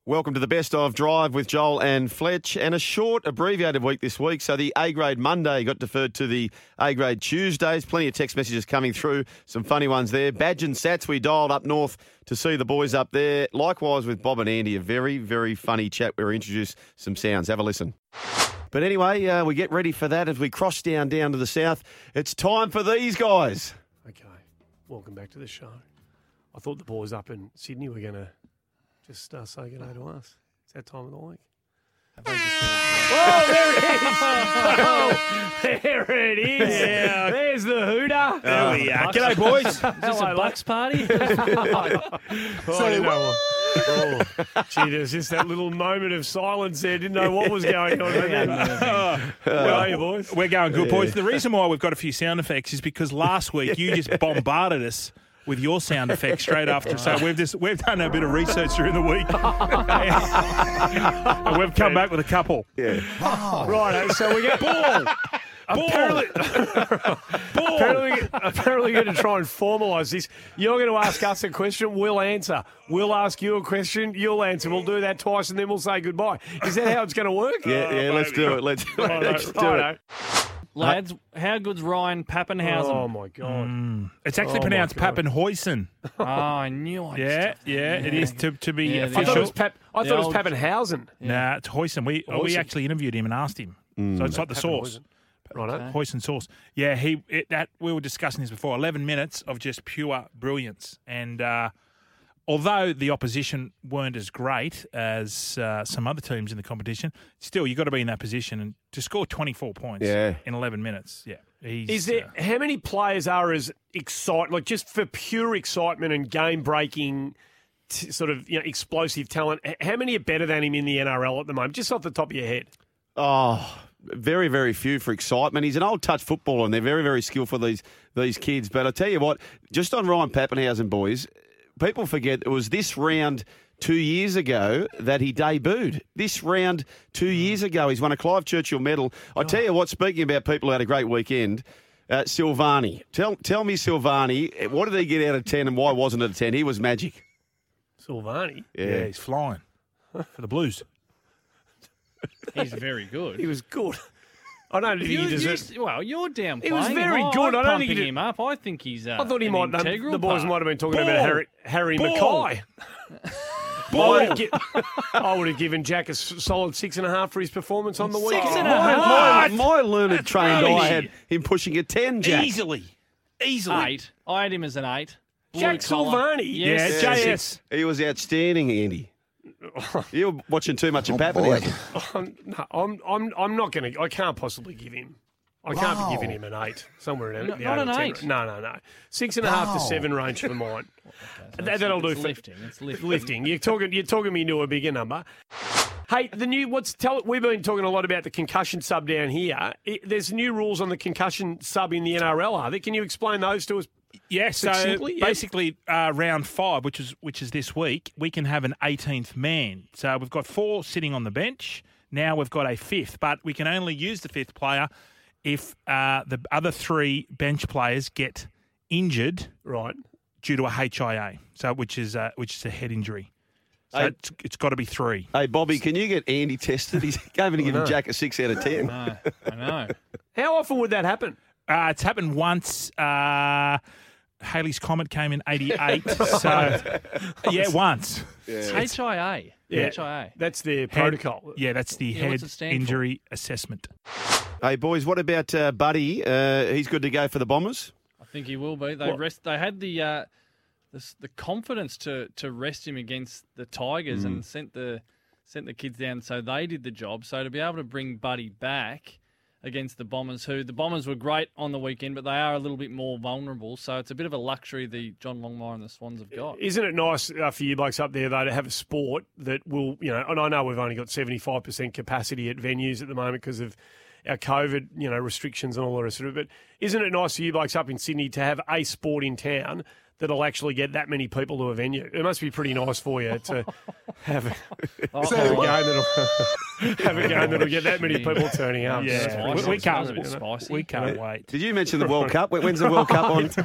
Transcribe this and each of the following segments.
Welcome to the Best of Drive with Joel and Fletch, and a short, abbreviated week this week. So the A-grade Monday got deferred to the A-grade Tuesdays. Plenty of text messages coming through, some funny ones there. Badge and Sats, we dialed up north to see the boys up there. Likewise with Bob and Andy, a very, very funny chat where we introduced some sounds. Have a listen. But anyway, we get ready for that as we cross down to the south. It's time for these guys. Okay, welcome back to the show. I thought the boys up in Sydney were going to just say good day to us. It's that time of the week. Oh, there it is. Yeah. There's the hooter. There we are. G'day, boys. Is this a Bucks party? Gee, there's just that little moment of silence there. Didn't know what was going on. How are you, boys? We're going good, boys. The reason why we've got a few sound effects is because last week you just bombarded us with your sound effects straight after. So we've done a bit of research during the week. And we've come back with a couple. Yeah. Right, so we get ball. Apparently going to try and formalise this. You're going to ask us a question, we'll answer. We'll ask you a question, you'll answer. We'll do that twice and then we'll say goodbye. Is that how it's going to work? Yeah, let's do it. Let's do it. Lads, how good's Ryan Pappenhausen? Oh, my God. It's actually pronounced Pappenhuisen. Oh, I knew it. Yeah, it is to be Yeah, official. I thought it was Pappenhausen. Nah, it's Huysen. We actually interviewed him and asked him. So it's like the sauce. Right. Huysen sauce. Yeah, we were discussing this before. 11 minutes of just pure brilliance. And although the opposition weren't as great as some other teams in the competition, still you've got to be in that position and to score 24 points in 11 minutes. Yeah. Is there how many players are as excited, like just for pure excitement and game-breaking sort of explosive talent? How many are better than him in the NRL at the moment? Just off the top of your head. Oh, very, very few for excitement. He's an old touch footballer, and they're very, very skillful, these kids. But I tell you what, just on Ryan Pappenhausen, boys, people forget it was this round 2 years ago that he debuted. This round 2 years ago, he's won a Clive Churchill medal. I tell you what, speaking about people who had a great weekend, Silvani. Tell me, Silvani, what did he get out of 10 and why wasn't it a 10? He was magic. Silvani? Yeah, he's flying for the Blues. He's very good. He was good. I don't think he deserves. Well, you're downplaying. He was very good. I'm I don't think pumping him up. I think he's. I thought he might. Integral the boys part. might have been talking about Harry Mackay. I would have given Jack a solid 6.5 for his performance on the weekend. 6.5? My learned trained eye had him pushing a 10, Jack. Easily. 8. I had him as an 8. Jack Silvani. Yes. Yeah, JS. He was outstanding, Andy. You were watching too much of Pappenhausen. I'm not going to. I can't possibly give him. I can't be giving him an 8 somewhere in the Not an 8. 8. No. 6.5 to 7 range for mine. That'll do for lifting. It's lifting. lifting. You're talking me into a bigger number. Hey, we've been talking a lot about the concussion sub down here. There's new rules on the concussion sub in the NRL, are there? Can you explain those to us? Yeah, so Succinctly, yeah. basically round 5, which is this week, we can have an 18th man. So we've got 4 sitting on the bench. Now we've got a 5th, but we can only use the 5th player if the other 3 bench players get injured, Right. due to a HIA, so which is a head injury. So it's got to be 3. Hey, Bobby, can you get Andy tested? He's going to give him Jack a 6 out of 10. I know. How often would that happen? It's happened once. Halley's Comet came in 88. So, yeah, once. It's HIA. Yeah. HIA. That's their protocol. Yeah, that's the head what's it stand for? injury assessment. Hey, boys, what about Buddy? He's good to go for the Bombers? I think he will be. They had the confidence to rest him against the Tigers and sent the kids down, so they did the job. So to be able to bring Buddy back against the Bombers, who the Bombers were great on the weekend, but they are a little bit more vulnerable. So it's a bit of a luxury the John Longmire and the Swans have got. Isn't it nice for you blokes up there, though, to have a sport that will, and I know we've only got 75% capacity at venues at the moment because of our COVID, restrictions and all the rest of it. But isn't it nice for you blokes up in Sydney to have a sport in town that'll actually get that many people to a venue? It must be pretty nice for you to have a game that'll get that many people turning up. Yeah, Spicy. we can't. It's a bit spicy. We can't wait. Did you mention the World Cup? When's the World Cup on?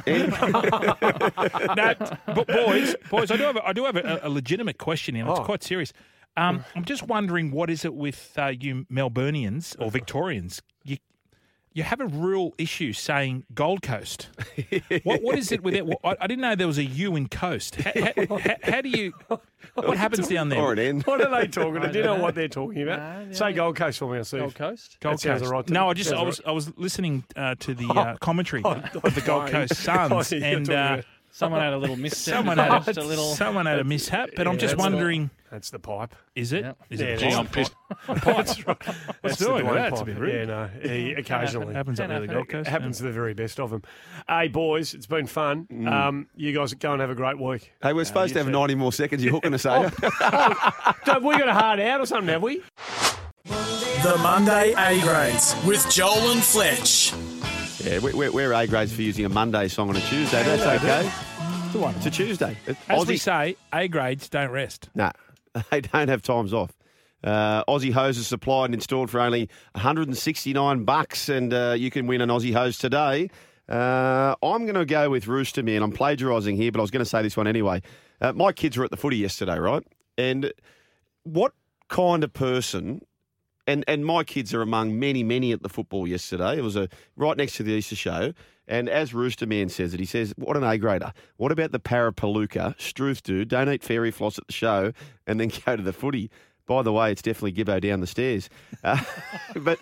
No, but boys, I do have a legitimate question here. It's quite serious. I'm just wondering, what is it with you Melburnians or Victorians? You have a real issue saying Gold Coast. What is it with it? I didn't know there was a U in coast. How do you? What happens down there? Or an N. What are they talking about? Do you know what they're talking about? No, Say Gold Coast for me, I'll see. Gold Coast. Gold That sounds Coast. right to No, me. I was listening to the commentary of the Gold Coast Suns, You're and talking about- Someone had a little mishap. someone had a mishap. But I'm just that's wondering, That's the pipe. is it? Yeah. Is Yeah, it? it Gee, is. I'm pissed. That's right. That's the doing it. Dwayne That's a pipe. bit rude. Yeah, no, occasionally. Happens up there, the Gold Coast. It happens to the very best of them. Hey, boys, it's been fun. You guys go and have a great week. Hey, we're supposed to have 90 more seconds. You're hooking us, are you? Have we got a hard out or something, have we? The Monday A grades with Joel and Fletch. Yeah, we're A grades for using a Monday song on a Tuesday. That's okay. It's a Tuesday. As we say, A grades don't rest. Nah, they don't have times off. Aussie hoses supplied and installed for only $169, and you can win an Aussie hose today. I'm going to go with Rooster Man. I'm plagiarising here, but I was going to say this one anyway. My kids were at the footy yesterday, right? And what kind of person... And my kids are among many at the football yesterday. It was right next to the Easter show. And as Rooster Man says it, he says, what an A-grader. What about the Parapalooka, Struth dude, don't eat fairy floss at the show and then go to the footy. By the way, it's definitely Gibbo down the stairs. But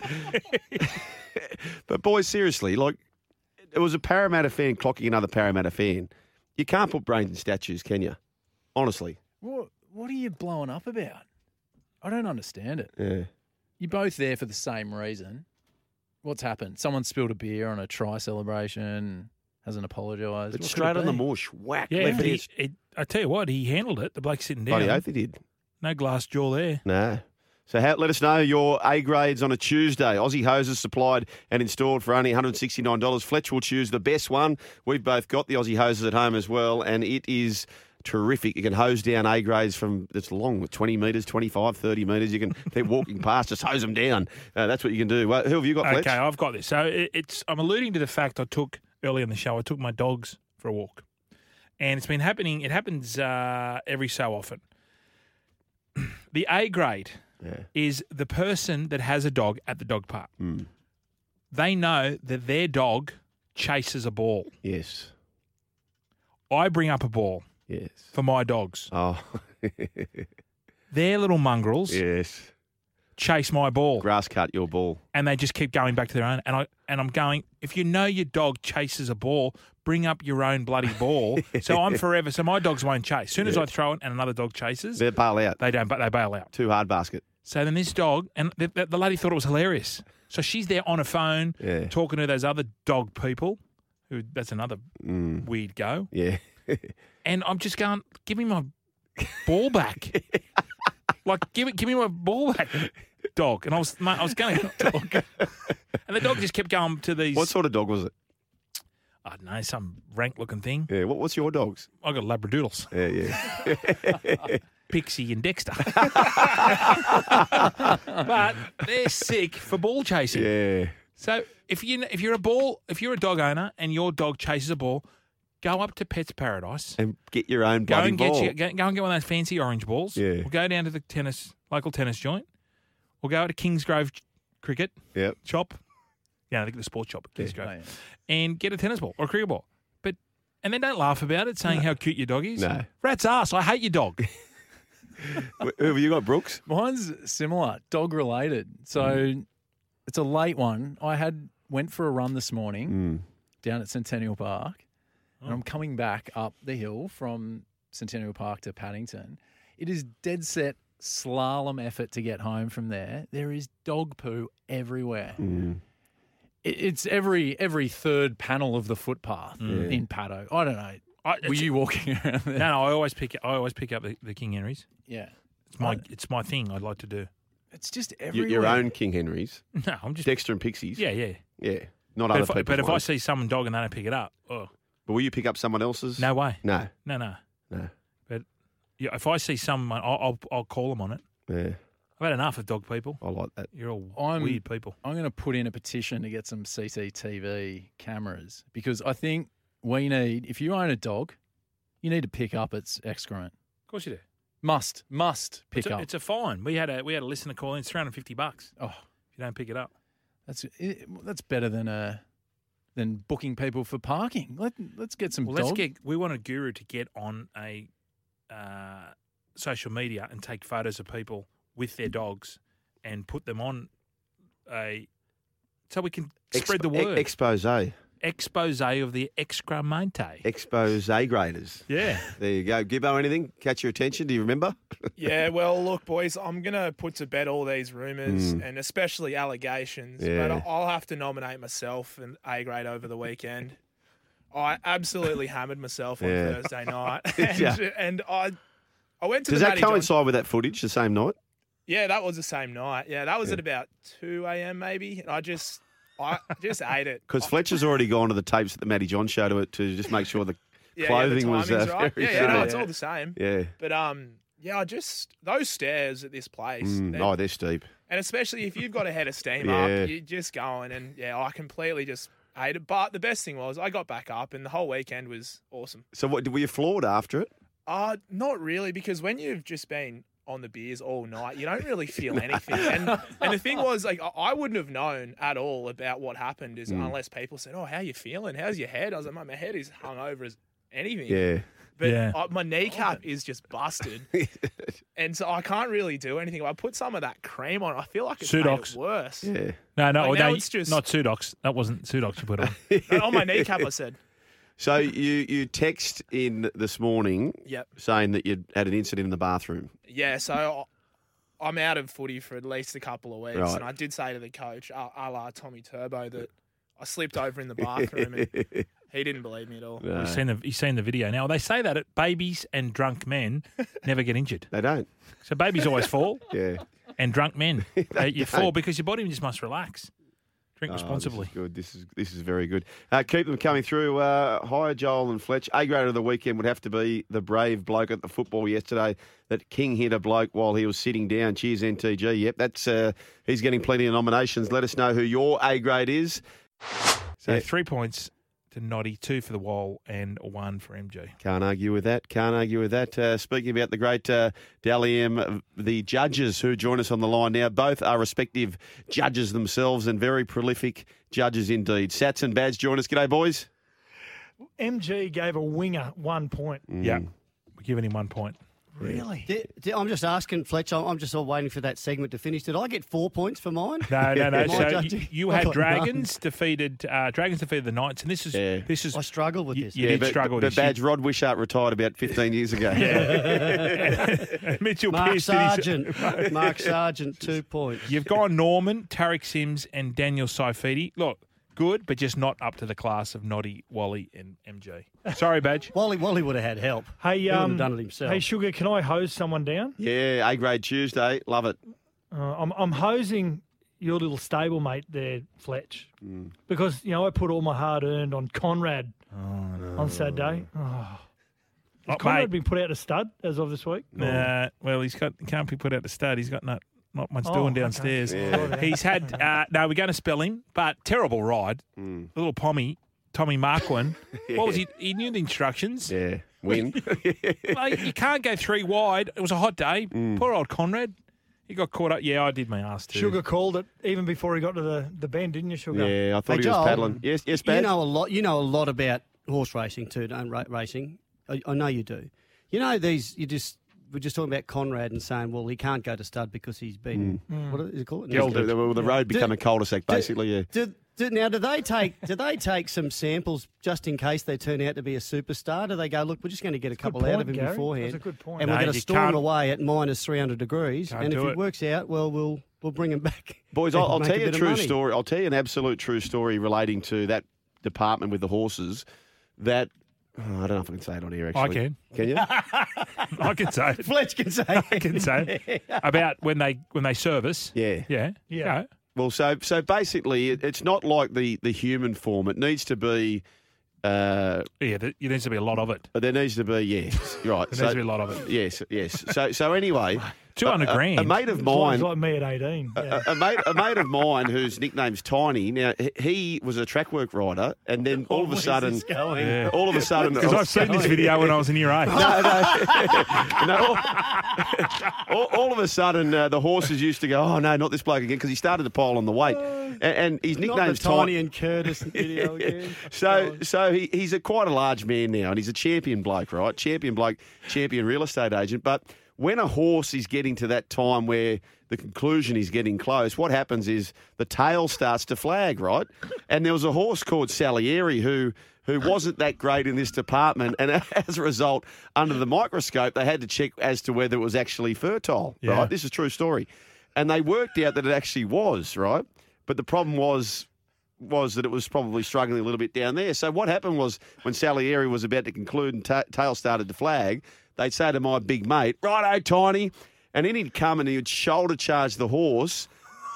boys, seriously, like, it was a Parramatta fan clocking another Parramatta fan. You can't put brains in statues, can you? Honestly. What are you blowing up about? I don't understand it. Yeah. You're both there for the same reason. What's happened? Someone spilled a beer on a try celebration, hasn't apologised. But What straight could it on the be? mush, whack. Yeah, left but ears. I tell you what, he handled it. The bloke sitting down. Bloody oath he did. No glass jaw there. No. So let us know your A grades on a Tuesday. Aussie hoses supplied and installed for only $169. Fletch will choose the best one. We've both got the Aussie hoses at home as well, and it is terrific. You can hose down A grades from, it's long, 20 metres, 25, 30 metres. You can keep walking past, just hose them down. That's what you can do. Well, who have you got, Fletch? Okay, I've got this. So I'm alluding to the fact I took earlier in the show, I took my dogs for a walk. And it's been happening, it happens every so often. The A grade is the person that has a dog at the dog park. Mm. They know that their dog chases a ball. Yes. I bring up a ball Yes. for my dogs. Oh, Their little mongrels yes. chase my ball. Grass cut your ball. And they just keep going back to their own. And I'm going, if you know your dog chases a ball, bring up your own bloody ball. So I'm forever. So my dogs won't chase. As soon as I throw it and another dog chases, They bail out. they don't. But they bail out. Too hard basket. So then this dog, and the lady thought it was hilarious. So she's there on her phone Yeah. talking to those other dog people. Who that's another weird go. Yeah. And I'm just going, give me my ball back. Like, give me my ball back, dog. And I was going to dog. And the dog just kept going to these. What sort of dog was it? I don't know, some rank-looking thing. Yeah. What's your dogs? I got Labradoodles, Yeah. Pixie and Dexter. But they're sick for ball chasing. Yeah. So if you're a dog owner and your dog chases a ball, go up to Pets Paradise. And get your own Go bloody and ball. go and get one of those fancy orange balls. Yeah. We'll go down to the local tennis joint. We'll go to Kingsgrove Cricket Yep. shop. Yeah, I think the sports shop at Kingsgrove. Oh, yeah. And get a tennis ball or a cricket ball. And then don't laugh about it, saying how cute your dog is. No. Rat's ass, I hate your dog. Who have you got, Brooks? Mine's similar, dog related. So it's a late one. I went for a run this morning down at Centennial Park, and I'm coming back up the hill from Centennial Park to Paddington. It is dead set slalom effort to get home from there. There is dog poo everywhere. It's every third panel of the footpath in Paddo. I don't know. Were you walking around there? No, I always pick up the King Henrys. Yeah. It's my thing. I'd like to do. It's just everywhere. Your own King Henrys. No, I'm just Dexter and Pixies. yeah. Yeah. Not But other if, people's but if I ones. see someone dog and they don't pick it up, But will you pick up someone else's? no way. No. No. No. But yeah, if I see someone, I'll call them on it. Yeah. I've had enough of dog people. I like that. You're all I'm- weird people. I'm going to put in a petition to get some CCTV cameras because I think if you own a dog, you need to pick up its excrement. Of course you do. Must pick up. It's a fine. We had a listener call in. It's $350. Oh, if you don't pick it up. That's better than booking people for parking. Let's get some. We want a guru to get on a social media and take photos of people with their dogs and put them on so we can spread the word. Expose of the excrementi. Expose graders. Yeah. There you go. Gibbo, anything catch your attention? Do you remember? Yeah, well, look, boys, I'm going to put to bed all these rumours and especially allegations, but I'll have to nominate myself an A grade over the weekend. I absolutely hammered myself on Thursday night. And I went to Does the that Matty coincide with that footage the same night? Yeah, that was the same night. Yeah, that was at about 2 a.m. maybe. And I just ate it. Because Fletcher's already gone to the tapes at the Matty John show to just make sure the clothing the was timing's right. very It's all the same. Yeah. But those stairs at this place. They're steep. And especially if you've got a head of steam up, you're just going. And I completely just ate it. But the best thing was I got back up, and the whole weekend was awesome. So were you floored after it? Not really, because when you've just been on the beers all night, you don't really feel anything. And the thing was, like, I wouldn't have known at all about what happened unless people said, "Oh, how you feeling? How's your head?" I was like, "My head is hungover as anything." Yeah. But my kneecap is just busted, and so I can't really do anything. If I put some of that cream on, I feel like it's made it worse. Yeah. No, it's just not Sudox. That wasn't Sudox you put on. on my kneecap. I said. So you text in this morning saying that you had an incident in the bathroom. Yeah, so I'm out of footy for at least a couple of weeks, Right. and I did say to the coach, a la Tommy Turbo, that I slipped over in the bathroom, and he didn't believe me at all. No. He's seen the video. Now, they say that babies and drunk men never get injured. They don't. So babies always fall, Yeah. and drunk men, you fall don't. because your body just must relax. Drink responsibly. This is good. This is very good. Keep them coming through. Hi, Joel and Fletch. A grade of the weekend would have to be the brave bloke at the football yesterday that King hit a bloke while he was sitting down. Cheers, NTG. Yep, that's he's getting plenty of nominations. Let us know who your A grade is. So 3 points to Noddy, 2 for the Wall, and 1 for MG. Can't argue with that. Speaking about the great Dally M, the judges who join us on the line now, both are respective judges themselves and very prolific judges indeed. Sats and Badge join us. G'day, boys. MG gave a winger 1 point. Yeah, we're giving him 1 point. Really? I'm just asking, Fletch, I'm just all waiting for that segment to finish. Did I get 4 points for mine? No. My So judging? you I had got Dragons defeated the Knights, and this is I struggled with this. You did struggle. But Badge, Rod Wishart retired about 15 years ago. Mitchell Mark Pearce Sargent. Mark Sargent, 2 points. You've gone Norman, Tarek Sims, and Daniel Saifidi. Look, good, but just not up to the class of Noddy, Wally, and MG. Sorry, Badge. Wally would have had help. Hey, He wouldn't have done it himself. Hey, Sugar, can I hose someone down? Yeah, A grade Tuesday. Love it. I'm hosing your little stablemate there, Fletch, because I put all my hard earned on Conrad on Saturday. Oh. Has Conrad been put out to stud as of this week? Well, can't be put out to stud. He's got not much doing downstairs. Okay. Yeah. He's had we're going to spell him, but terrible ride. The little Tommy Marquand. What was he? He knew the instructions. Yeah, win. Like, you can't go 3 wide. It was a hot day. Poor old Conrad. He got caught up. Yeah, I did my ass too. Sugar called it even before he got to the bend, didn't you, Sugar? Yeah, I thought Hey, he was Joel, paddling. Yes, Badge. You know a lot about horse racing too, don't racing? I know you do. You know we're just talking about Conrad and saying, well, he can't go to stud because he's been what is it called? The road became a cul-de-sac, basically. Yeah. Now, do they take some samples just in case they turn out to be a superstar? Do they go, look, we're just going to get a couple out of him beforehand, That's a good point. and we're going to storm away at minus 300 degrees, Can't and if do it it. works out, well, we'll bring him back. Boys, and I'll make tell you a bit of true money. story. I'll tell you an absolute true story relating to that department with the horses. That I don't know if I can say it on here. Actually, I can. Can you? I can say it. Fletch can say. I can say it. About when they service. Yeah. Yeah. Yeah. Go. Well, so basically, it's not like the human form. It needs to be. Yeah, there needs to be a lot of it. There needs to be, yes, right. There needs to be a lot of it. Yes. So anyway, 200 grand. A mate of It's mine, like me at 18. Yeah. a mate of mine whose nickname's Tiny. Now he was a track work rider, and then all of a sudden, Because I've seen this video when I was in year 8. all of a sudden, the horses used to go, oh, no, not this bloke again, because he started to pile on the weight. And his nickname's Tiny and Curtis video again. So he's quite a large man now, and he's a champion bloke, right? Champion bloke, champion real estate agent. But when a horse is getting to that time where the conclusion is getting close, what happens is the tail starts to flag, right? And there was a horse called Salieri who wasn't that great in this department, and as a result, under the microscope, they had to check as to whether it was actually fertile, right? This is a true story. And they worked out that it actually was, right? But the problem was that it was probably struggling a little bit down there. So what happened was when Salieri was about to conclude and tail started to flag, they'd say to my big mate, righto, Tiny, and then he'd come and he would shoulder charge the horse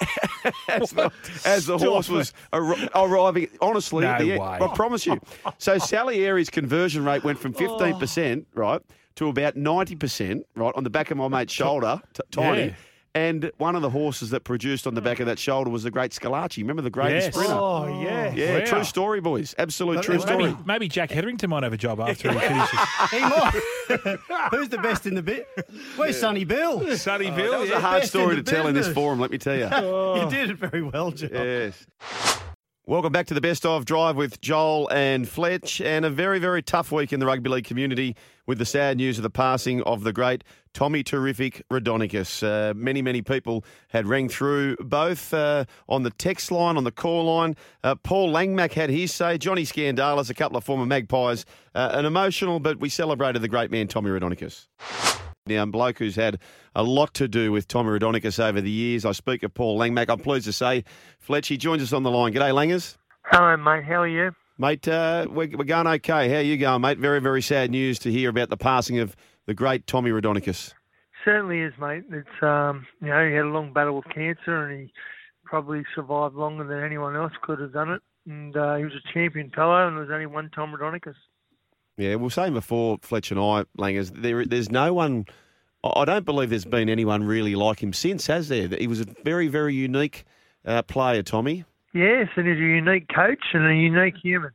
as the horse was arriving. Honestly, I promise you. So Salieri's conversion rate went from 15%, right, to about 90%, right, on the back of my mate's shoulder, Tiny. Yeah. And one of the horses that produced on the back of that shoulder was the great Scalacci. Remember the greatest sprinter? Oh, yeah. Yeah, Wow. True story, boys. Absolute true story. Maybe Jack Hetherington might have a job after he finishes. He might. Who's the best in the bit? Where's Sonny Bill? Sonny Bill. That was a hard story to tell in this forum, let me tell you. You did it very well, Joe. Yes. Welcome back to the Best of Drive with Joel and Fletch, and a very, very tough week in the rugby league community with the sad news of the passing of the great Tommy Terrific Raudonikis. Many people had rang through, both on the text line, on the call line. Paul Langmack had his say, Johnny Scandalis, a couple of former Magpies. An emotional, but we celebrated the great man Tommy Raudonikis. Now, a bloke who's had a lot to do with Tommy Raudonikis over the years. I speak of Paul Langmack. I'm pleased to say, Fletch, he joins us on the line. G'day, Langers. Hello, mate. How are you? Mate, we're going okay. How are you going, mate? Very, very sad news to hear about the passing of the great Tommy Raudonikis. Certainly is, mate. It's he had a long battle with cancer, and he probably survived longer than anyone else could have done it. And he was a champion fellow, and there was only one Tom Raudonikis. Yeah, we were saying before, Fletch and I, Langers, there's no one. I don't believe there's been anyone really like him since, has there? He was a very, very unique player, Tommy. Yes, and he's a unique coach and a unique human.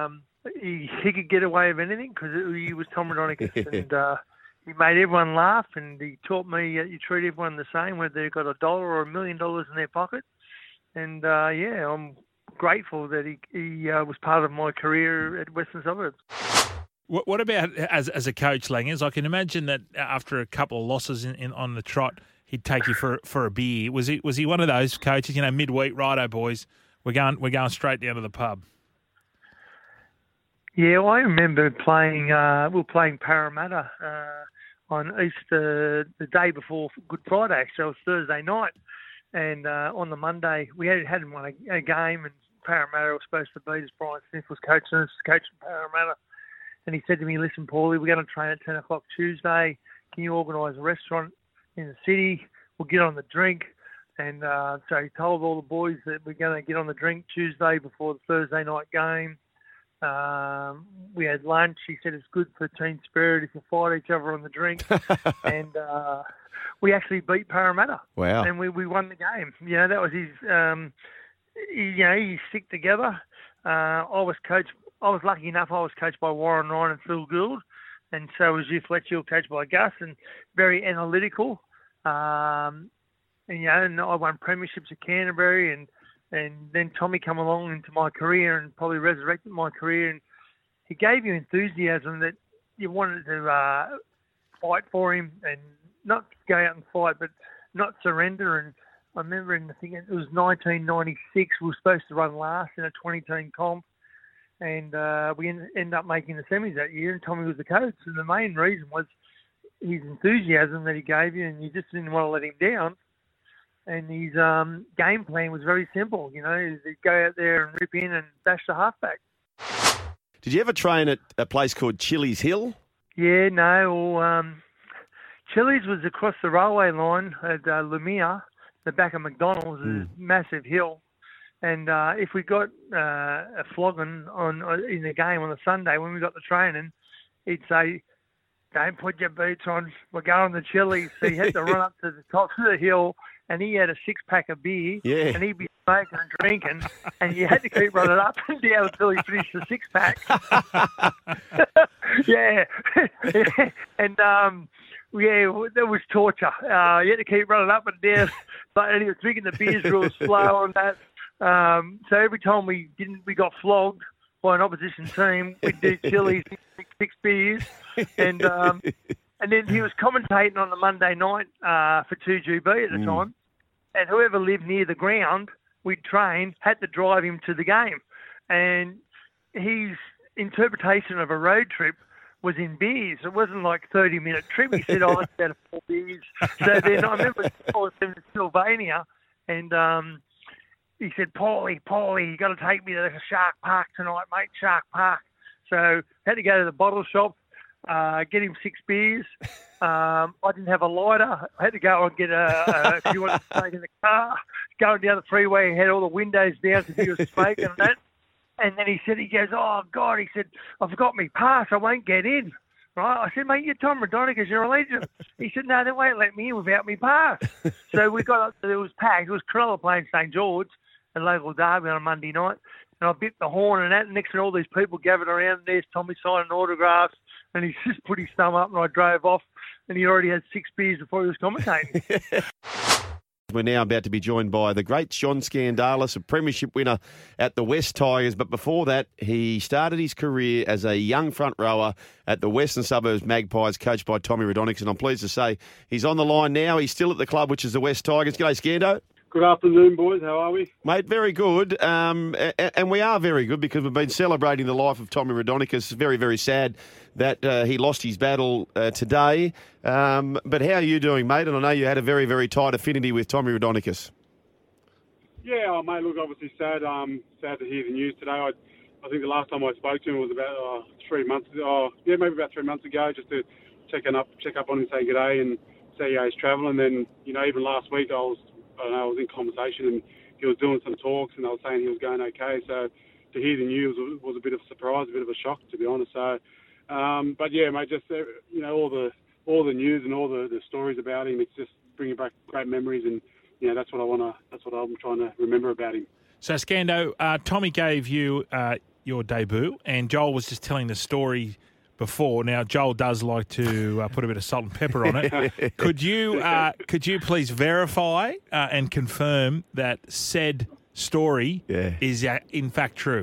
He could get away with anything because he was Tom Raudonikis. And he made everyone laugh, and he taught me you treat everyone the same, whether they've got $1 or $1 million in their pocket. And, I'm grateful that he was part of my career at Western Suburbs. What about as a coach, Langers? I can imagine that after a couple of losses on the trot, he'd take you for a beer. Was he one of those coaches? Midweek, righto, boys, we're going straight down to the pub. Yeah, I remember playing. We were playing Parramatta on Easter, the day before Good Friday. Actually, it was Thursday night, and on the Monday we hadn't won a game, and Parramatta was supposed to beat us. Brian Smith was coaching Parramatta. And he said to me, listen, Paulie, we're going to train at 10 o'clock Tuesday. Can you organise a restaurant in the city? We'll get on the drink. And so he told all the boys that we're going to get on the drink Tuesday before the Thursday night game. We had lunch. He said it's good for team spirit if you fight each other on the drink. And we actually beat Parramatta. Wow. And we won the game. That was his, he stick together. I was lucky enough. I was coached by Warren Ryan and Phil Gould, and so was you, Fletcher, coached by Gus, and very analytical. And I won premierships at Canterbury, and then Tommy come along into my career and probably resurrected my career, and he gave you enthusiasm that you wanted to fight for him and not go out and fight, but not surrender. And I remember it was 1996. We were supposed to run last in a 20-team comp. And we ended up making the semis that year, and Tommy was the coach. And the main reason was his enthusiasm that he gave you, and you just didn't want to let him down. And his game plan was very simple. He'd go out there and rip in and bash the halfback. Did you ever train at a place called Chillies Hill? Yeah, no. Chillies was across the railway line at Lumia, the back of McDonald's, a massive hill. And if we got a flogging in the game on a Sunday when we got the training, he'd say, don't put your boots on. We're going to Chili's. So he had to run up to the top of the hill, and he had a 6-pack of beer, and he'd be smoking and drinking, and you had to keep running up and down until he finished the 6-pack. Yeah. And, that was torture. You had to keep running up and down, and he was drinking the beers real slow and that. So every time we got flogged by an opposition team, we'd do Chili's, 6 beers, and then he was commentating on the Monday night for 2GB at the time, and whoever lived near the ground we'd train had to drive him to the game, and his interpretation of a road trip was in beers. It wasn't like 30-minute trip. He said, it's about 4 beers. So then I remember I was in Sylvania, and he said, Paulie, you got to take me to Shark Park tonight, mate, Shark Park. So I had to go to the bottle shop, get him 6 beers. I didn't have a lighter. I had to go and get a few to smoke in the car. Going down the freeway, he had all the windows down because he was smoking and that. And then he goes, oh, God, he said, I forgot my pass. I won't get in. Right? I said, mate, you're Tom Raudonikis, you're a legend. He said, no, they won't let me in without my pass. So we got up, it was packed. It was Cronulla playing St. George, a local derby on a Monday night. And I bit the horn and that. And next to all these people gathered around, there's Tommy signing autographs. And he just put his thumb up and I drove off. And he already had 6 beers before he was commentating. We're now about to be joined by the great John Skandalis, a premiership winner at the West Tigers. But before that, he started his career as a young front rower at the Western Suburbs Magpies, coached by Tommy Raudonikis. And I'm pleased to say he's on the line now. He's still at the club, which is the West Tigers. G'day, Skando. Good afternoon, boys. How are we? Mate, very good. And we are very good because we've been celebrating the life of Tommy Raudonikis. Very, very sad that he lost his battle today. But how are you doing, mate? And I know you had a very, very tight affinity with Tommy Raudonikis. Yeah, mate, look, obviously sad to hear the news today. I think the last time I spoke to him was about 3 months ago. Maybe about 3 months ago, just to check up on him, say good day and see how he's travelling. Then, even last week I was in conversation and he was doing some talks and I was saying he was going okay. So to hear the news was a bit of a surprise, a bit of a shock, to be honest. So, but yeah, mate, just all the news and all the stories about him, it's just bringing back great memories, and that's what I'm trying to remember about him. So Skando, Tommy gave you your debut, and Joel was just telling the story before. Now, Joel does like to put a bit of salt and pepper on it. Could you please verify and confirm that said story is in fact true?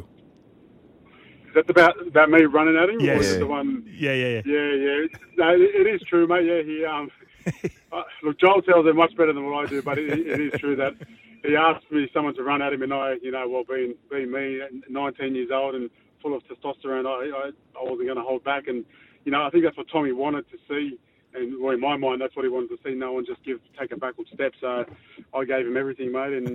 Is that about me running at him? Yes. Or is it the one? Yeah. Yeah. No, it is true, mate. Yeah, he look, Joel tells it much better than what I do, but it is true that he asked me someone to run at him, and I, being me, 19 years old and full of testosterone, I wasn't going to hold back. And, I think that's what Tommy wanted to see. And in my mind, that's what he wanted to see. No one just take a backward step. So I gave him everything, mate. And,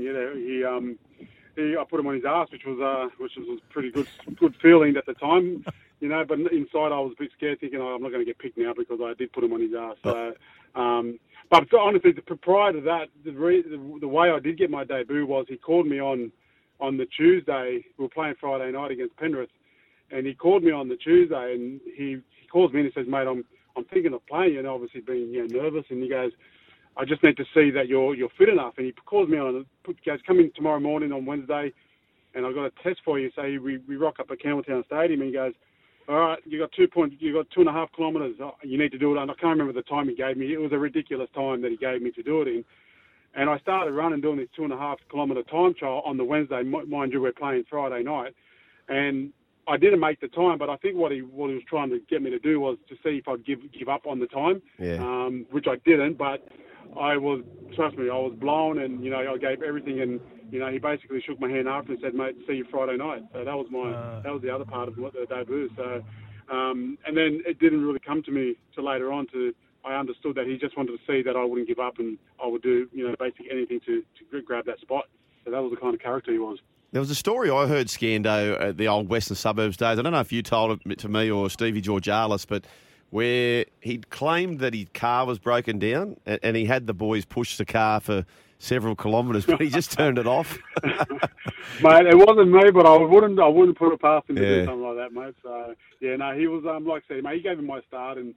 I put him on his ass, which was a pretty good feeling at the time, but inside I was a bit scared, thinking, I'm not going to get picked now because I did put him on his ass. So, but honestly, prior to that, the way I did get my debut was he called me on the Tuesday. We were playing Friday night against Penrith, and he called me on the Tuesday, and he calls me and he says, mate, I'm thinking of playing, and obviously being nervous, and he goes, I just need to see that you're fit enough. And he calls me on, goes, come in tomorrow morning on Wednesday, and I've got a test for you. So we rock up at Campbelltown Stadium, and he goes, all right, you got 2.5 kilometres. You need to do it. And I can't remember the time he gave me. It was a ridiculous time that he gave me to do it in. And I started running, doing this 2.5 kilometre time trial on the Wednesday. Mind you, we're playing Friday night, and I didn't make the time, but I think what he was trying to get me to do was to see if I'd give up on the time, which I didn't. But trust me, I was blown, and I gave everything, and he basically shook my hand after and said, "Mate, see you Friday night." So that was that was the other part of the debut. So, and then it didn't really come to me till later on. I understood that he just wanted to see that I wouldn't give up and I would do basically anything to grab that spot. So that was the kind of character he was. There was a story I heard, Skando, at the old Western Suburbs days. I don't know if you told it to me or Stevie Georgalis, but where he'd claimed that his car was broken down and he had the boys push the car for several kilometres, but he just turned it off. Mate, it wasn't me, but I wouldn't put it past him to do something like that, mate. So, yeah, no, he was, like I said, mate, he gave me my start, and,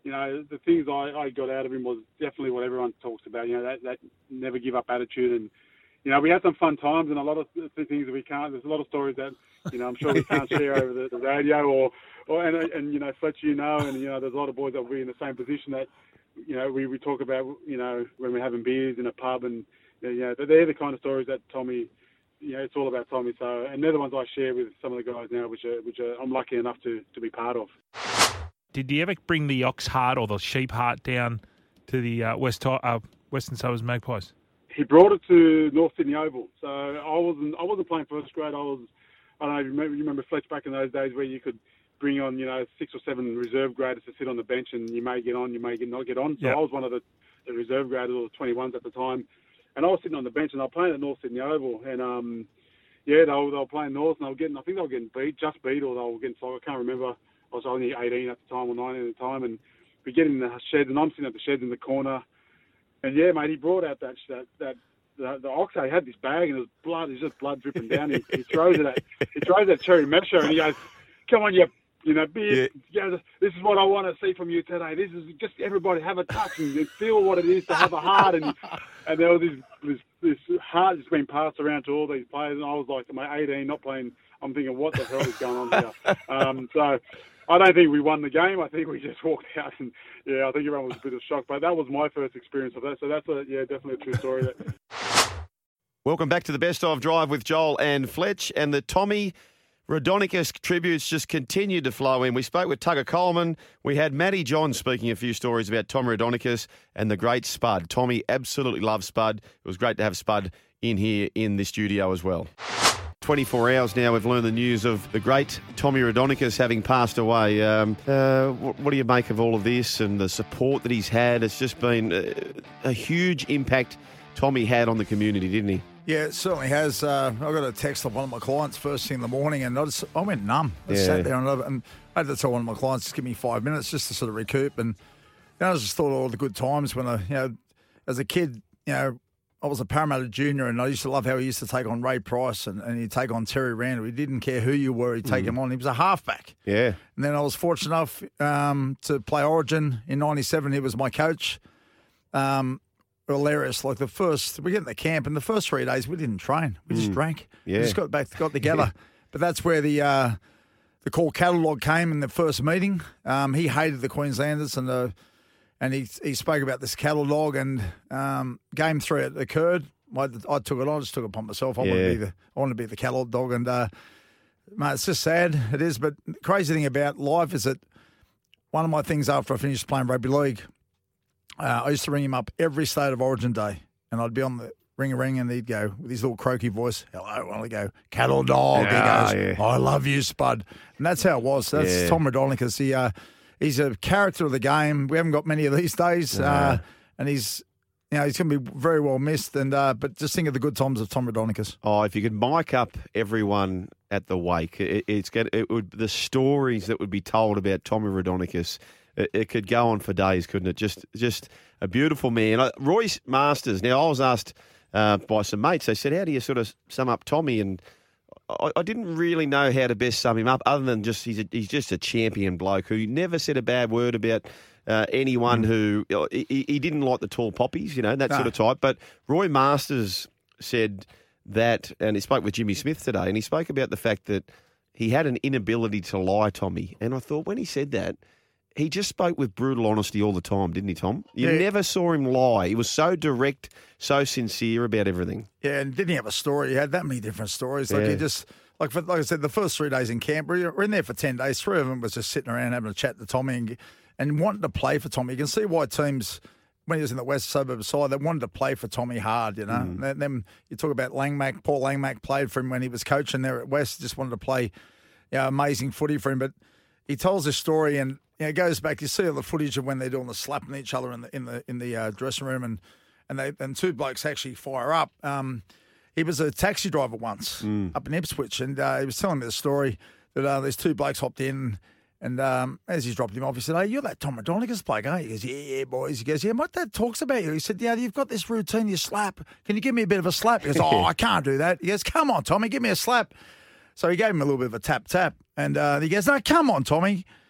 the things I got out of him was definitely what everyone talks about. That never give up attitude, and we had some fun times and a lot of things that we can't. There's a lot of stories that I'm sure we can't share over the radio and Fletch, and there's a lot of boys that will be in the same position that we talk about when we're having beers in a pub, and but they're the kind of stories that Tommy. It's all about Tommy. So, and they're the ones I share with some of the guys now, which I'm lucky enough to be part of. Did you ever bring the ox heart or the sheep heart down to the Western Suburbs Magpies? He brought it to North Sydney Oval. So I wasn't playing first grade. I don't know if you remember Fletch back in those days where you could bring on 6 or 7 reserve graders to sit on the bench, and you may get on, you may not get on. So I was one of the reserve graders or the 21s at the time. And I was sitting on the bench, and I was playing at North Sydney Oval, and they were playing North, and I think they were getting beat, or they were getting slow. I can't remember. I was only 18 at the time, or 19 at the time, and we get in the sheds, and I'm sitting at the sheds in the corner, and mate, he brought out the ox. He had this bag, and there's just blood dripping down. He throws it at Cherry Mesher, and he goes, "Come on, you beer. Yeah, this is what I want to see from you today. This is just everybody have a touch and feel what it is to have a heart." And there was this heart that's been passed around to all these players, and I was like, I'm 18, not playing. I'm thinking, what the hell is going on here? So I don't think we won the game. I think we just walked out, and I think everyone was a bit of shock. But that was my first experience of that. So that's definitely a true story. Welcome back to the Best of Drive with Joel and Fletch, and the Tommy Raudonikis tributes just continued to flow in. We spoke with Tugger Coleman. We had Matty John speaking a few stories about Tommy Raudonikis and the great Spud. Tommy absolutely loves Spud. It was great to have Spud in here in the studio as well. 24 hours now, we've learned the news of the great Tommy Raudonikis having passed away. What do you make of all of this and the support that he's had? It's just been a huge impact Tommy had on the community, didn't he? Yeah, it certainly has. I got a text of one of my clients first thing in the morning, and I went numb. I sat there and I had to tell one of my clients, just give me 5 minutes just to sort of recoup. And I just thought of all the good times when as a kid, I was a Parramatta junior, and I used to love how he used to take on Ray Price and he'd take on Terry Randall. He didn't care who you were, he'd take him on. He was a halfback. Yeah. And then I was fortunate enough to play Origin in 97. He was my coach. Hilarious. Like we get in the camp, and the first 3 days we didn't train. We just drank. Yeah. We just got together. But that's where the call catalogue came in the first meeting. He hated the Queenslanders, and he spoke about this catalogue, and game 3 it occurred. I took it on. I just took it upon myself. I want to be the catalogue dog, and mate, it's just sad. It is. But the crazy thing about life is that one of my things after I finished playing rugby league, I used to ring him up every State of Origin day, and I'd be on the ring, and he'd go with his little croaky voice, "Hello," and I'd go, "Cattle dog." He goes, "I love you, Spud," and that's how it was. That's Tom Raudonikis. He's a character of the game. We haven't got many of these days, and he's going to be very well missed. And but just think of the good times of Tom Raudonikis. Oh, if you could mic up everyone at the wake, the stories that would be told about Tommy Raudonikis. It could go on for days, couldn't it? Just a beautiful man. Royce Masters. Now, I was asked by some mates, they said, how do you sort of sum up Tommy? And I didn't really know how to best sum him up other than just he's just a champion bloke who never said a bad word about anyone who... He didn't like the tall poppies, that sort of type. But Roy Masters said that, and he spoke with Jimmy Smith today, and he spoke about the fact that he had an inability to lie, Tommy. And I thought when he said that, he just spoke with brutal honesty all the time, didn't he, Tom? You never saw him lie. He was so direct, so sincere about everything. Yeah, and didn't he have a story? He had that many different stories. Like he just, like I said, the first 3 days in camp, we were in there for 10 days. 3 of them was just sitting around having a chat to Tommy and wanting to play for Tommy. You can see why teams, when he was in the West Suburbs side, they wanted to play for Tommy hard, And then you talk about Langmack. Paul Langmack played for him when he was coaching there at West. Just wanted to play amazing footy for him. But he tells this story, and it goes back. You see all the footage of when they're doing the slapping each other in the dressing room, and 2 blokes actually fire up. He was a taxi driver once up in Ipswich, and he was telling me the story that these 2 blokes hopped in, and as he's dropped him off, he said, "Hey, you're that Tom Raudonikis bloke, aren't you?" He goes, "Yeah, boys." He goes, "Yeah, my dad talks about you." He said, "Yeah, you've got this routine, you slap. Can you give me a bit of a slap?" He goes, "Oh, I can't do that." He goes, "Come on, Tommy, give me a slap." So he gave him a little bit of a tap, and he goes, "No, come on, Tommy."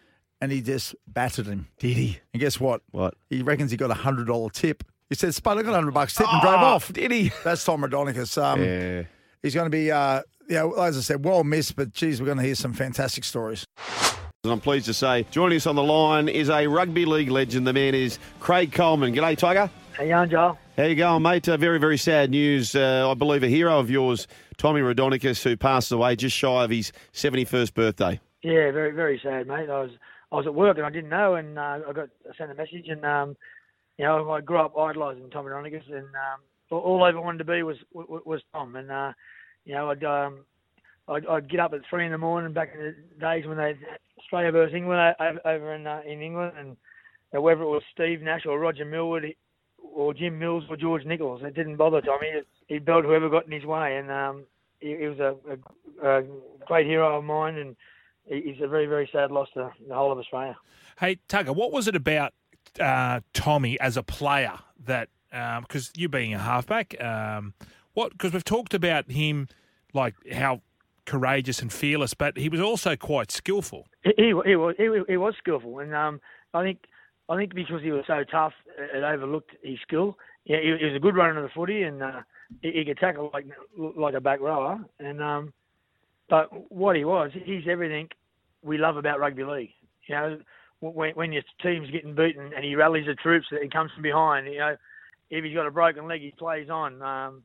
and he just battered him. Did he? And guess what? What? He reckons he got a $100 tip. He said, Spud, I got $100 tip and drove off. Did he? That's Tom Raudonikis. He's going to be, as I said, well missed, but, geez, we're going to hear some fantastic stories. And I'm pleased to say, joining us on the line is a rugby league legend. The man is Craig Coleman. G'day, Tiger. How you going, Joel? How you going, mate? Very, very sad news. I believe a hero of yours, Tommy Raudonikis, who passed away just shy of his 71st birthday. Yeah, very, very sad, mate. I was at work and I didn't know, and I sent a message, and I grew up idolising Tommy Raudonikis, and all I ever wanted to be was Tom, and I'd get up at 3 a.m. back in the days when they Australia versus England over in England, and whether it was Steve Nash or Roger Millward or Jim Mills or George Nichols, it didn't bother Tommy. He'd belt whoever got in his way, and he was a great hero of mine, and he's a very, very sad loss to the whole of Australia. Hey, Tugger, what was it about Tommy as a player that, because you being a halfback, because we've talked about him, like how courageous and fearless, but he was also quite skillful. He was skillful, and I think because he was so tough, it overlooked his skill. Yeah, he was a good runner of the footy, and he could tackle like a back rower. And but what he's everything we love about rugby league. You know, when your team's getting beaten and he rallies the troops and comes from behind. You know, if he's got a broken leg, he plays on.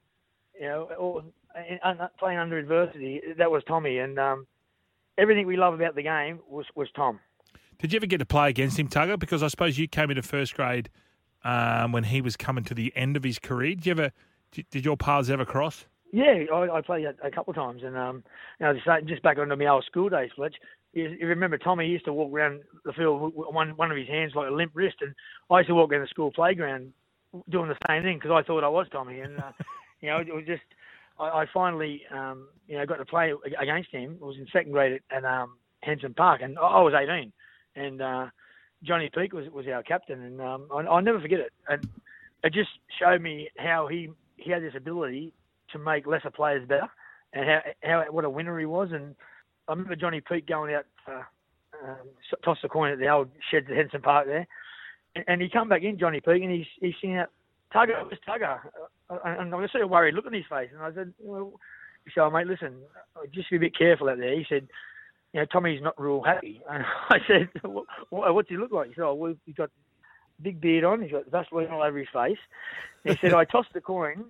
Playing under adversity, that was Tommy, and everything we love about the game was Tom. Did you ever get to play against him, Tugger? Because I suppose you came into first grade when he was coming to the end of his career. Did your paths ever cross? Yeah, I played a couple of times, and just back onto my old school days, Fletch. You remember Tommy used to walk around the field with one of his hands like a limp wrist, and I used to walk around the school playground doing the same thing because I thought I was Tommy, and it was just I finally got to play against him. I was in second grade at Henson Park, and I was 18, and Johnny Peake was our captain, and I'll never forget it, and it just showed me how he had this ability to make lesser players better, and what a winner he was. And I remember Johnny Peake going out toss the coin at the old sheds at Henson Park there, and he come back in, Johnny Peake, and he's singing out, "Tugger, where's Tugger?" And I was sort of worried look on his face, and I said, he said, "Oh, mate, listen, just be a bit careful out there." He said, "Tommy's not real happy." And I said, "What's he look like?" He said, "Oh, well, he's got a big beard on, he's got Vaseline all over his face." And he said, I tossed the coin,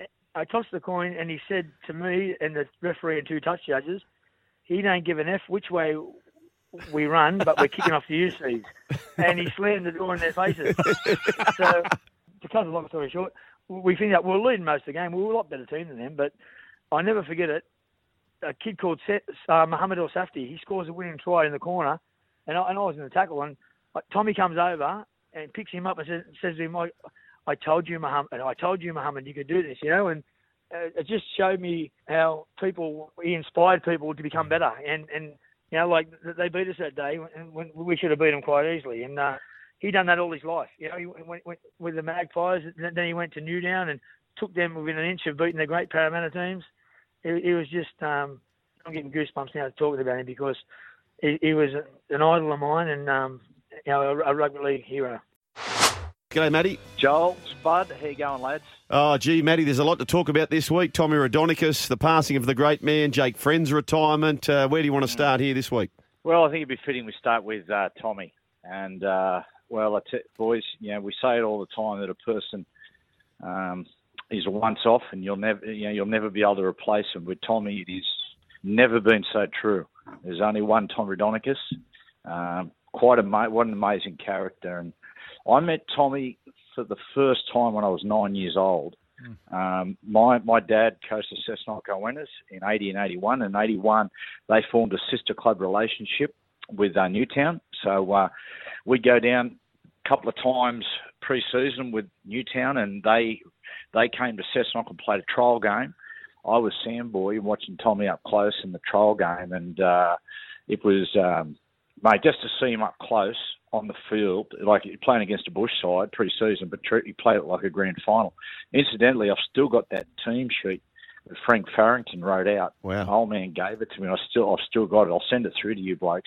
and he said to me and the referee and two touch judges, "He don't give an F which way we run, but we're kicking off the UCs." And he slammed the door in their faces. So, to cut a long story short, we finished up, we were leading most of the game. We were a lot better team than them, but I never forget it. A kid called Mohammed El Safti, he scores a winning try in the corner, and I was in the tackle, and Tommy comes over and picks him up and says to him, I told you, Mohammed, you could do this, and it just showed me how he inspired people to become better, and like they beat us that day when we should have beat them quite easily, and he done that all his life. He went with the Magpies, and then he went to Newdown and took them within an inch of beating the great Parramatta teams. It was just, I'm getting goosebumps now talking about him because he was an idol of mine and a rugby league hero. G'day, Matty. Joel, Spud, how you going, lads? Oh, gee, Matty, there's a lot to talk about this week. Tommy Raudonikis, the passing of the great man, Jake Friend's retirement. Where do you want to start here this week? Well, I think it'd be fitting we start with Tommy. And, boys, we say it all the time that a person is a once-off and you'll never be able to replace him. With Tommy, it has never been so true. There's only one Tom Raudonikis. What an amazing character. And I met Tommy for the first time when I was 9 years old. My dad coached the Cessnock Goannas in 80 and 81. In 81, they formed a sister club relationship with Newtown. So we'd go down a couple of times pre-season with Newtown, and they came to Cessnock and played a trial game. I was Samboy watching Tommy up close in the trial game, and it was, just to see him up close on the field, like playing against a Bush side pre-season, but he played it like a grand final. Incidentally, I've still got that team sheet that Frank Farrington wrote out. Wow. The old man gave it to me. I've still got it. I'll send it through to you blokes.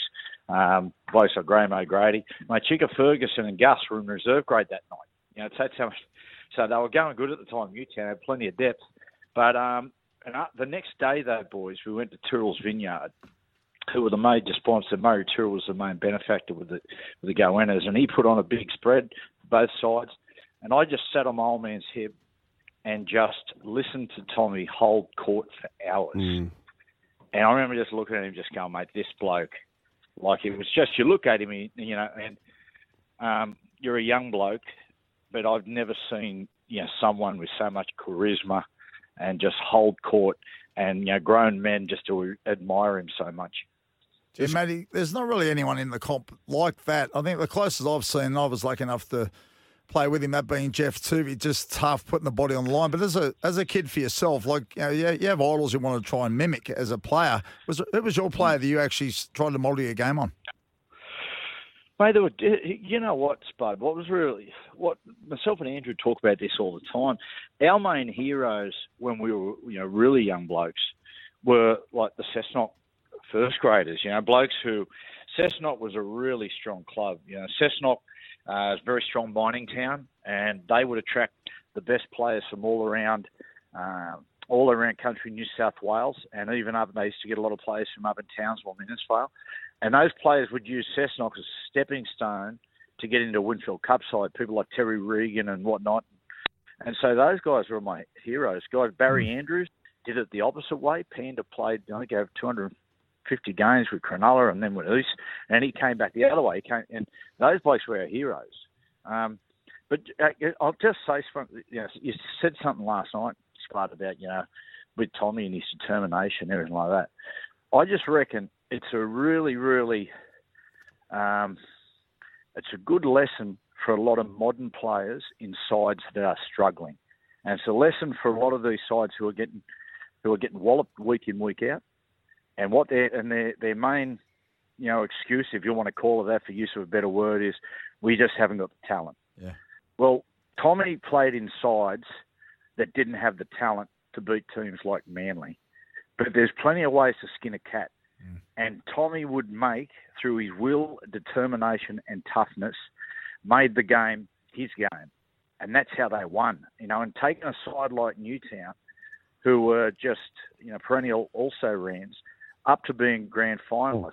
Blokes like Graham O'Grady. Mate, Chicka Ferguson and Gus were in reserve grade that night. You know, that's how much. So they were going good at the time. Newtown had plenty of depth. But the next day, though, boys, we went to Tyrrell's Vineyard, who were the major sponsor. Murray Tyrrell was the main benefactor with the Goannas, and he put on a big spread both sides. And I just sat on my old man's hip and just listened to Tommy hold court for hours. And I remember just looking at him, just going, mate, this bloke, like it was just, you look at him, you know, and you're a young bloke, but I've never seen, you know, someone with so much charisma and just hold court, and, you know, grown men just to admire him so much. Yeah, Matty, there's not really anyone in the comp like that. I think the closest I've seen, I was lucky enough to play with him, that being Jeff Tuvey, just tough, putting the body on the line. But as a kid for yourself, like, you know, you have idols you want to try and mimic as a player. Who was your player that you actually tried to model your game on? Mate, you know what, Spud? What myself and Andrew talk about this all the time. Our main heroes when we were, you know, really young blokes were like the Cessnock first graders. You know, blokes who Cessnock was a really strong club. You know, Cessnock is a very strong mining town, and they would attract the best players from all around country New South Wales, and even up. They used to get a lot of players from up in Townsville and Innisfail. And those players would use Cessnock as a stepping stone to get into Winfield Cup side, people like Terry Regan and whatnot. And so those guys were my heroes. Guys, Barry Andrews did it the opposite way. Panda played, I think, over 250 games with Cronulla and then with East, and he came back the other way. And those blokes were our heroes. But I'll just say, you know, you said something last night, Spud, about, you know, with Tommy and his determination and everything like that. I just reckon it's a really, really, it's a good lesson for a lot of modern players in sides that are struggling, and it's a lesson for a lot of these sides who are getting walloped week in, week out, and what their main, you know, excuse, if you want to call it that, for use of a better word, is we just haven't got the talent. Yeah. Well, Tommy played in sides that didn't have the talent to beat teams like Manly. But there's plenty of ways to skin a cat. And Tommy would make, through his will, determination and toughness, made the game his game. And that's how they won. You know, and taking a side like Newtown, who were just, you know, perennial also-rans, up to being grand finalists,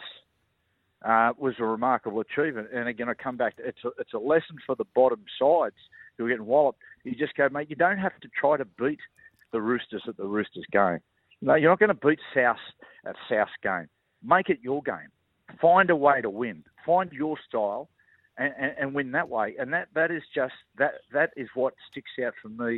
was a remarkable achievement. And again, I come back to it's a lesson for the bottom sides who are getting walloped. You just go, mate, you don't have to try to beat the Roosters at the Roosters game. You know, you're not going to beat South at South's game. Make it your game. Find a way to win. Find your style and win that way. And that is just that is what sticks out for me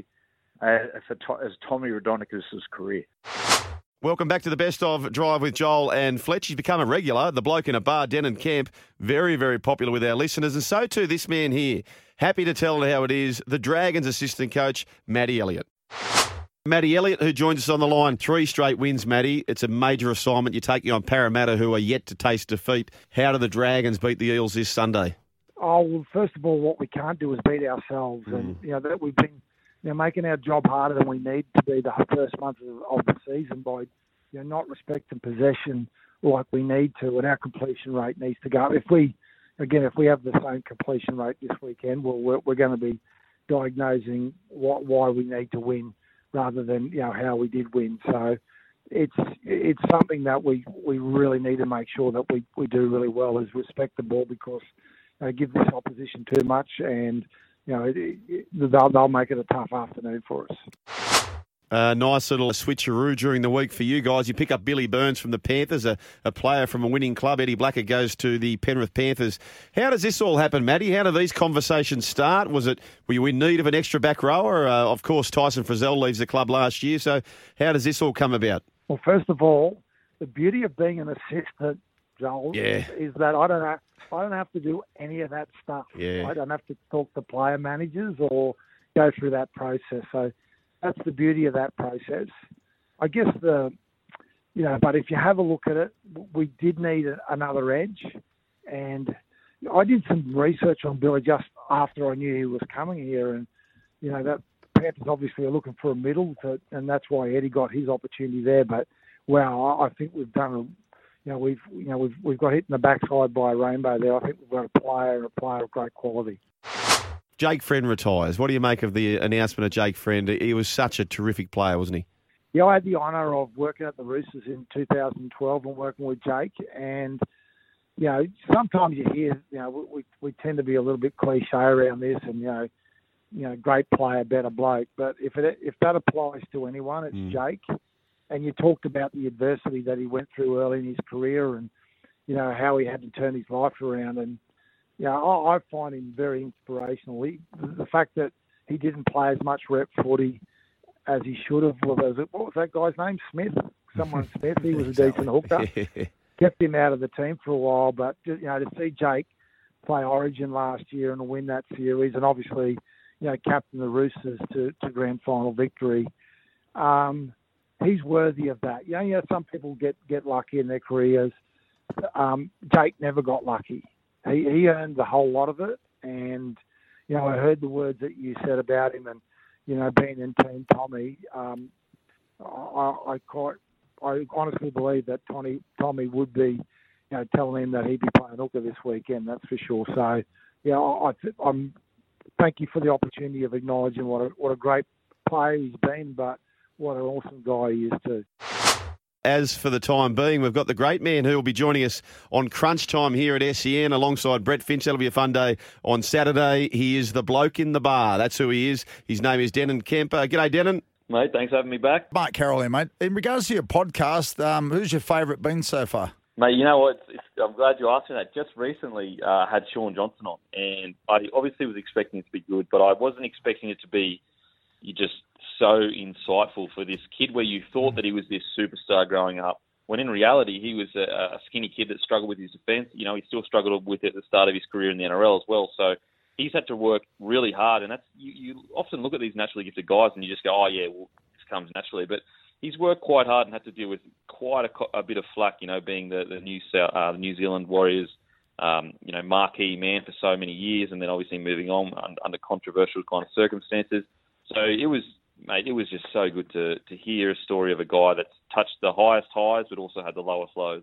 as Tommy Raudonikis' career. Welcome back to the Best of Drive with Joel and Fletch. He's become a regular, the bloke in a bar, Denon Camp, very, very popular with our listeners. And so too this man here, happy to tell it how it is, the Dragons assistant coach, Matty Elliott. Matty Elliott, who joins us on the line, 3 straight wins, Matty. It's a major assignment. You're taking on Parramatta, who are yet to taste defeat. How do the Dragons beat the Eels this Sunday? Oh, well, first of all, what we can't do is beat ourselves. And, you know, that we've been, you know, making our job harder than we need to be the first month of the season by, you know, not respecting possession like we need to, and our completion rate needs to go up. If we have the same completion rate this weekend, well, we're going to be diagnosing why we need to win, rather than, you know, how we did win. So it's something that we really need to make sure that we do really well, is respect the ball, because give this opposition too much and, you know, they'll make it a tough afternoon for us. Nice little switcheroo during the week for you guys. You pick up Billy Burns from the Panthers, a player from a winning club. Eddie Blacker goes to the Penrith Panthers. How does this all happen, Matty? How do these conversations start? Were you in need of an extra back rower? Of course, Tyson Frizzell leaves the club last year. So how does this all come about? Well, first of all, the beauty of being an assistant, Joel, is that I don't have to do any of that stuff. Yeah. I don't have to talk to player managers or go through that process. So that's the beauty of that process. I guess but if you have a look at it, we did need another edge. And I did some research on Billy just after I knew he was coming here. And, you know, that Panthers obviously are looking for a middle, and that's why Eddie got his opportunity there. But, wow, I think we've done we've got hit in the backside by a rainbow there. I think we've got a player of great quality. Jake Friend retires. What do you make of the announcement of Jake Friend? He was such a terrific player, wasn't he? Yeah, I had the honour of working at the Roosters in 2012 and working with Jake. And, sometimes you hear, we tend to be a little bit cliche around this and, great player, better bloke. But if that applies to anyone, it's Jake. And you talked about the adversity that he went through early in his career and, how he had to turn his life around. And, I find him very inspirational. The fact that he didn't play as much rep footy as he should have. What was that guy's name? Smith? Someone Smith. He was a decent hooker. Kept him out of the team for a while. But, to see Jake play Origin last year and win that series and obviously, captain the Roosters to grand final victory, he's worthy of that. Some people get lucky in their careers. Jake never got lucky. He earned the whole lot of it. And, I heard the words that you said about him and, being in Team Tommy, I honestly believe that Tommy would be, telling him that he'd be playing hooker this weekend. That's for sure. So, I'm thank you for the opportunity of acknowledging what a great player he's been, but what an awesome guy he is too. As for the time being, we've got the great man who will be joining us on Crunch Time here at SEN alongside Brett Finch. That'll be a fun day on Saturday. He is the bloke in the bar. That's who he is. His name is Denon Kemper. G'day, Denon. Mate, thanks for having me back. Mark Carroll here, mate. In regards to your podcast, who's your favourite been so far? Mate, you know what? I'm glad you asked me that. Just recently had Shaun Johnson on, and I obviously was expecting it to be good, but I wasn't expecting it to be just so insightful for this kid where you thought that he was this superstar growing up, when in reality he was a skinny kid that struggled with his defence. He still struggled with it at the start of his career in the NRL as well. So he's had to work really hard, and that's you often look at these naturally gifted guys and you just go, oh yeah, well, this comes naturally. But he's worked quite hard and had to deal with quite a bit of flack, being the New Zealand Warriors, marquee man for so many years, and then obviously moving on under controversial kind of circumstances. So it was just so good to hear a story of a guy that's touched the highest highs but also had the lowest lows.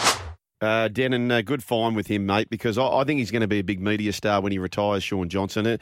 Denon, good find with him, mate, because I think he's going to be a big media star when he retires, Shaun Johnson.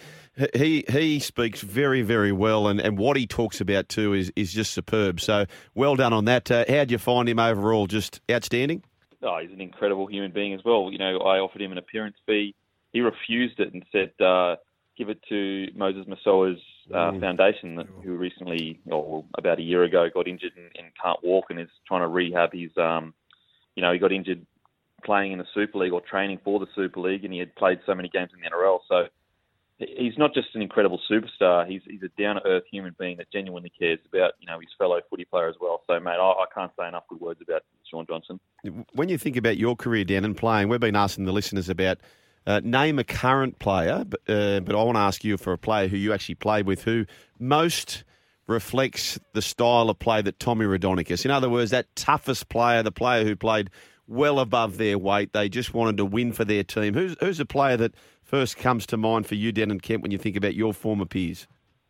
He speaks very, very well, and what he talks about too is just superb. So well done on that. How'd you find him overall? Just outstanding? Oh, he's an incredible human being as well. I offered him an appearance fee. He refused it and said, give it to Moses Masoa's foundation, who recently, about a year ago, got injured and can't walk and is trying to rehab his, he got injured playing in the Super League or training for the Super League, and he had played so many games in the NRL. So he's not just an incredible superstar, he's a down-to-earth human being that genuinely cares about, his fellow footy player as well. So, mate, I can't say enough good words about Shaun Johnson. When you think about your career, Dan, and playing, we've been asking the listeners about name a current player, but I want to ask you for a player who you actually played with who most reflects the style of play that Tommy Raudonikis. In other words, that toughest player, the player who played well above their weight. They just wanted to win for their team. Who's a player that first comes to mind for you, Denon Kemp, when you think about your former peers?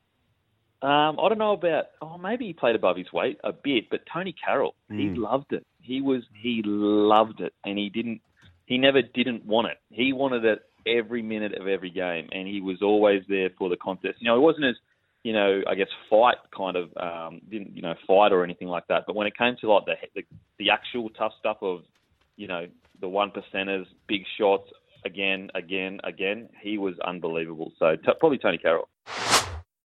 I don't know about, maybe he played above his weight a bit, but Tony Carroll, he loved it. He loved it, and he never didn't want it. He wanted it every minute of every game, and he was always there for the contest. He wasn't as, I guess fight kind of, didn't, fight or anything like that. But when it came to like the actual tough stuff of, the 1%ers, big shots, again, he was unbelievable. So probably Tony Carroll.